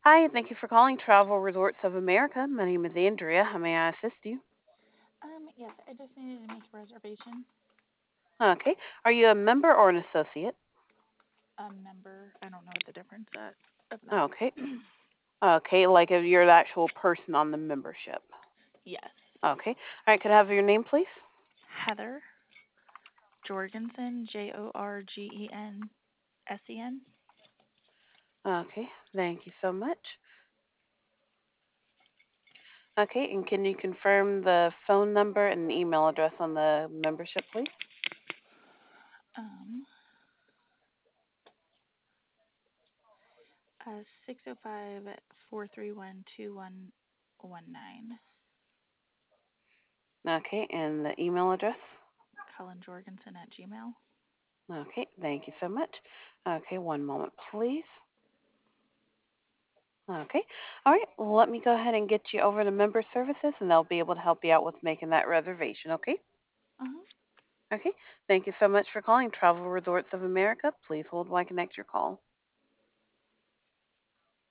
Hi, thank you for calling Travel Resorts of America. My name is Andrea. How may I assist you? Yes, I just needed to make a reservation. Okay. Are you a member or an associate? A member. I don't know what the difference of that. Okay. Okay, like if you're the actual person on the membership. Yes. Okay. All right, could I have your name, please? Heather Jorgensen, Jorgensen. Okay, thank you so much. Okay, and can you confirm the phone number and email address on the membership, please? Um, 605-431-2119. Okay, and the email address? Colin Jorgensen at Gmail. Okay, thank you so much. Okay, one moment, please. Okay. All right. Well, let me go ahead and get you over to member services and they'll be able to help you out with making that reservation. Okay. Uh-huh. Okay. Thank you so much for calling Travel Resorts of America. Please hold while I connect your call.